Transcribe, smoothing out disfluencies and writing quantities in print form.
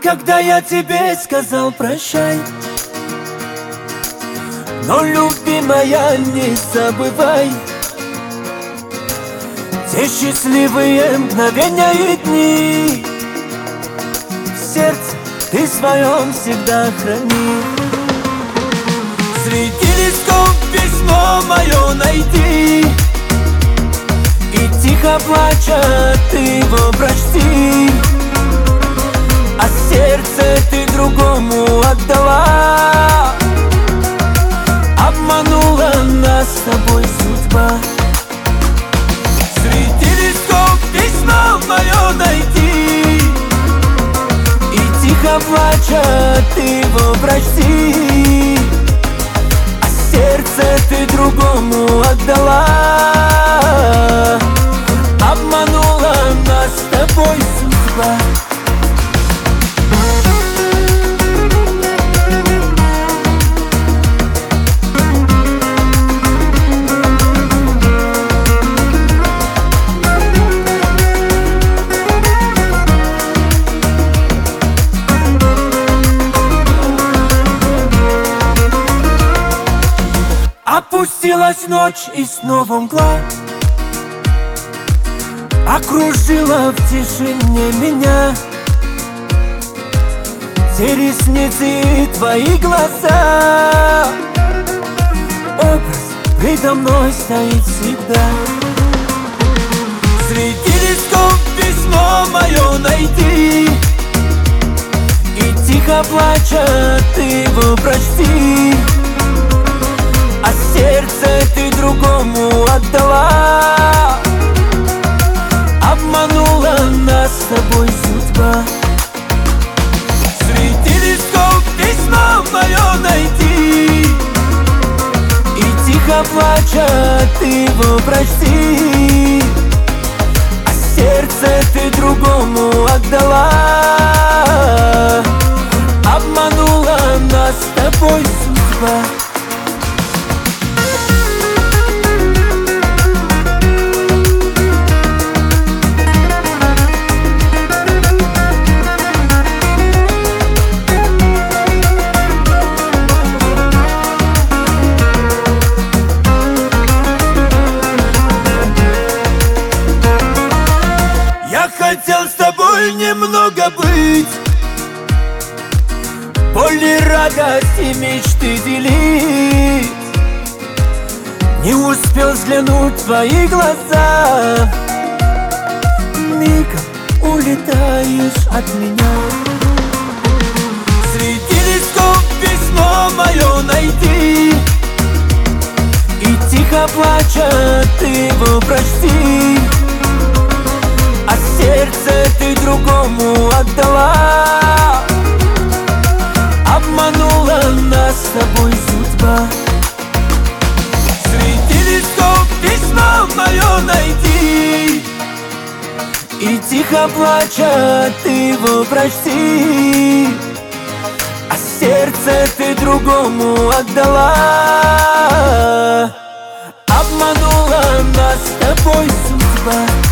когда я тебе сказал прощай. Но, любимая, не забывай те счастливые мгновения и дни. В сердце ты своем всегда храни. Среди листков письмо мое найди, и тихо плача ты его прочти. А сердце ты другому отдала, обманула нас с тобой судьба. Среди листков письмо мое найди, и тихо плача ты его прочти. А сердце ты другому отдала, обманула нас с тобой судьба. Опустилась ночь и снова мгла окружила в тишине меня. Те ресницы и твои глаза, образ предо мной стоит всегда. Среди листков письмо мое найди, и тихо плача ты его прочти. А сердце ты другому отдала, обманула нас с тобой судьба. Среди листков письмо мое найди, и тихо плача ты его прочти. А сердце ты другому отдала, обманула нас с тобой судьба. Хотел с тобой немного быть, боль и радости мечты делить. Не успел взглянуть в твои глаза, мигом улетаешь от меня. Среди листков письмо мое найди, и тихо плача ты его прочти. А сердце ты другому отдала, обманула нас с тобой судьба. Среди листков письмо мое найди, и тихо плача ты его прочти. А сердце ты другому отдала, обманула нас с тобой судьба.